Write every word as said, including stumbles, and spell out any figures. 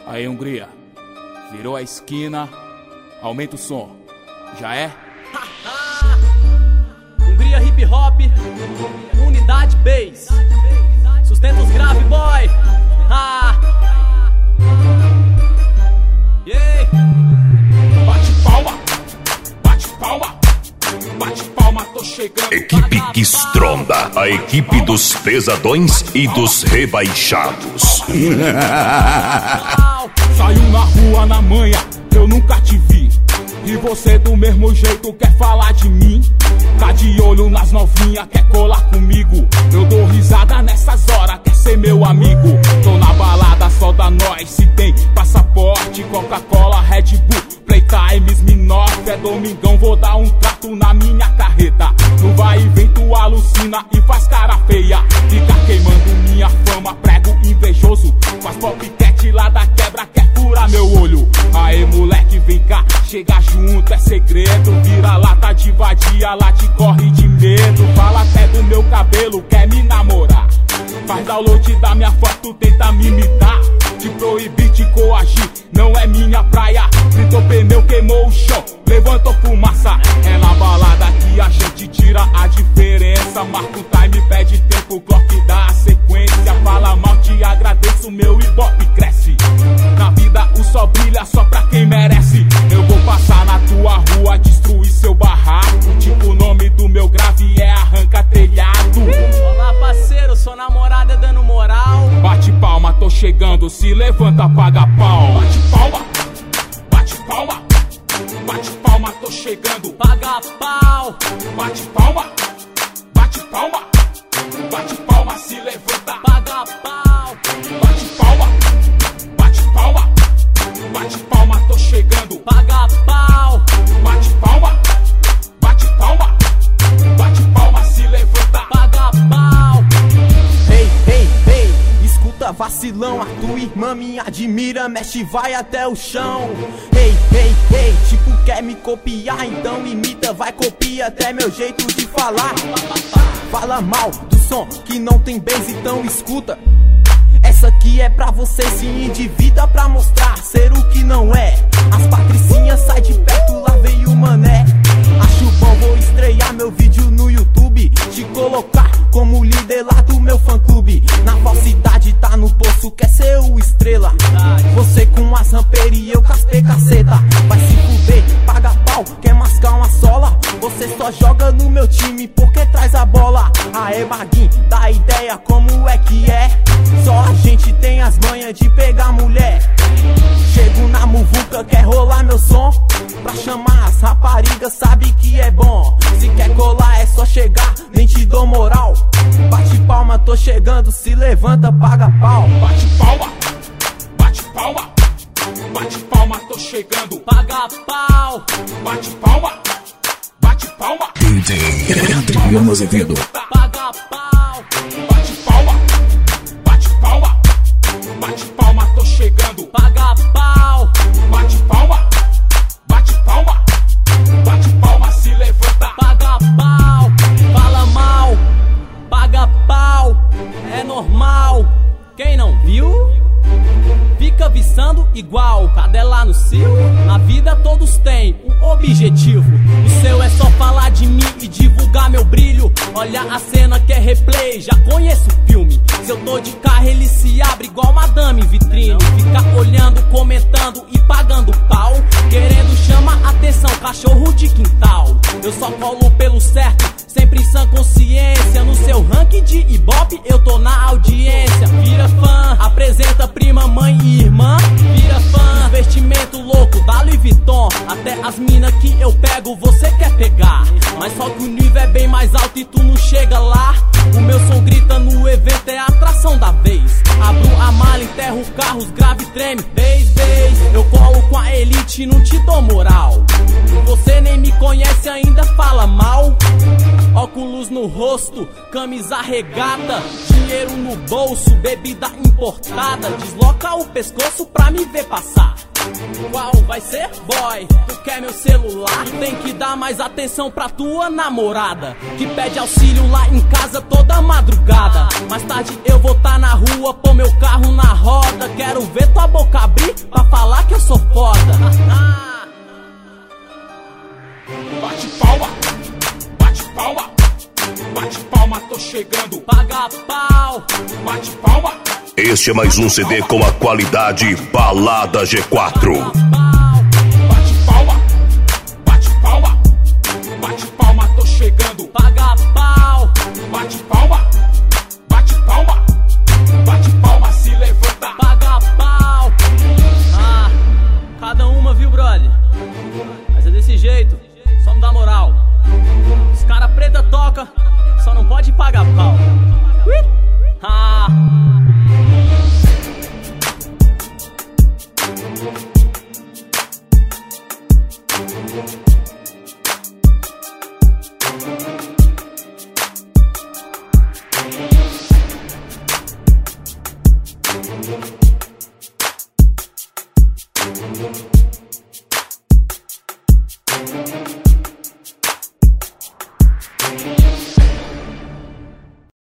Aí, Hungria, virou a esquina, aumenta o som, já é? Hungria Hip Hop, Unidade Bass, sustenta os grave, boy. Ah. Yeah. Bate palma, bate palma, bate palma, tô chegando. Equipe que estronda, a equipe dos pesadões e dos rebaixados. Saiu na rua na manhã, eu nunca te vi. E você do mesmo jeito quer falar de mim? Tá de olho nas novinhas, quer colar comigo? Eu dou risada nessas horas, quer ser meu amigo? Tô na balada, só da nós, se tem passaporte, Coca-Cola, Red Bull, Playtime, Smirnoff. É domingão, vou dar um trato na minha carreta. No vai e vem tu alucina e faz cara feia. Fica queimando minha fama, prego invejoso. Faz popquete lá da quebra, quer furar meu olho. Aê moleque, vem cá, chega junto, é segredo. Vira lata de vadia, lá te corre de medo. Fala até do meu cabelo, quer me namorar. Faz download da minha foto, tenta me imitar. Te proibir, te coagir, não é minha praia. Fritou pneu, queimou o chão, levantou fumaça. É na balada que a gente tira a diferença. Marca o time, pede tempo, clock dá a sequência. Fala mal, te agradeço, meu ibope cresce. Na vida o sol brilha só pra quem merece. Eu vou passar na tua rua, destruir seu barraco. Tipo o nome do meu grave é arranca telhado. Olá parceiro, sua namorada dando moral. Bate palma, tô chegando, se levanta, paga pau. Bate palma, bate palma, bate palma, tô chegando. Paga pau. Bate palma, bate palma, bate palma, se levanta. Paga pau. Bate palma, bate palma, bate palma, tô chegando. Paga pau. Bate palma, bate palma, bate palma, se levanta. Paga pau. Ei, ei, ei, escuta vacilão, a tua irmã me admira, mexe vai até o chão. Ei, ei, ei, tipo quer me copiar, então imita, vai copia até meu jeito de falar. Fala mal do som que não tem bass, então escuta. Essa aqui é pra você se endivida pra mostrar ser o que não é. As patricinhas sai de perto, lá veio o mané. Acho bom, vou estrear meu vídeo no YouTube, te colocar como líder lá do meu fã clube. Na falsidade tá no poço, quer ser o estrela. Você com as rampeiras e eu caspe caceta. Vai se fuder, paga pau, quer mascar uma sola. Você só joga no meu time porque traz a bola. Aê Maguinho, dá ideia como é que é. Só a gente tem as manhas de pegar mulher. Chego na muvuca, quer rolar meu som. Pra chamar as raparigas, sabe que é bom. Se quer colar é só chegar, nem te dou moral. Bate palma, tô chegando, se levanta, paga pau. Bate palma, bate palma, bate palma, tô chegando. Paga pau. Bate palma, bate palma, D J Adriano Azevedo. Paga pau. bate palma, bate palma, bate palma, tô chegando. Paga pau. Bate palma, bate palma, bate palma, se levanta. Paga pau. Fala mal, paga pau. É normal, quem não viu fica viçando igual cadela no cio. Na vida todos têm um objetivo, o seu é só falar de mim e divulgar meu brilho. Olha a cena que é replay, já conheço o filme. Se eu tô de carro ele se abre igual madame vitrine. Fica olhando, comentando e pagando pau, querendo chamar atenção, cachorro de quintal. Eu só colo pelo certo, sempre em sã consciência. No seu ranking de ibope eu tô na audiência. Vira fã, apresenta prima, mãe e irmã. Vira fã, vestimento louco da Louis Vuitton. Até as minas que eu pego você quer pegar, mas só que o nível é bem mais alto e tu não chega lá. O meu som grita no evento, é a atração da vez. Abro a mala, enterro carros, grave treme. Vez, vez, eu colo com a elite e não te dou moral. Você nem me conhece ainda fala mal. Óculos no rosto, camisa regata, dinheiro no bolso, bebida importada. Desloca o pescoço pra me ver passar. Qual vai ser, boy? Tu quer meu celular? Tem que dar mais atenção pra tua namorada, que pede auxílio lá em casa toda madrugada. Mais tarde eu vou tá na rua, pôr meu carro na roda. Quero ver tua boca abrir pra falar que eu sou foda. Bate palma, bate palma, bate palma, tô chegando. Paga pau, bate palma. Este é mais um C D com a qualidade Balada G quatro. Bate palma, bate palma, bate palma, tô chegando. Paga pau, bate palma, bate palma, bate palma, se levanta. Paga pau. Ah, cada uma, viu, brother? Mas é desse jeito, só não dá moral. Os cara preta toca, só não pode pagar pau. Ah. Thank you.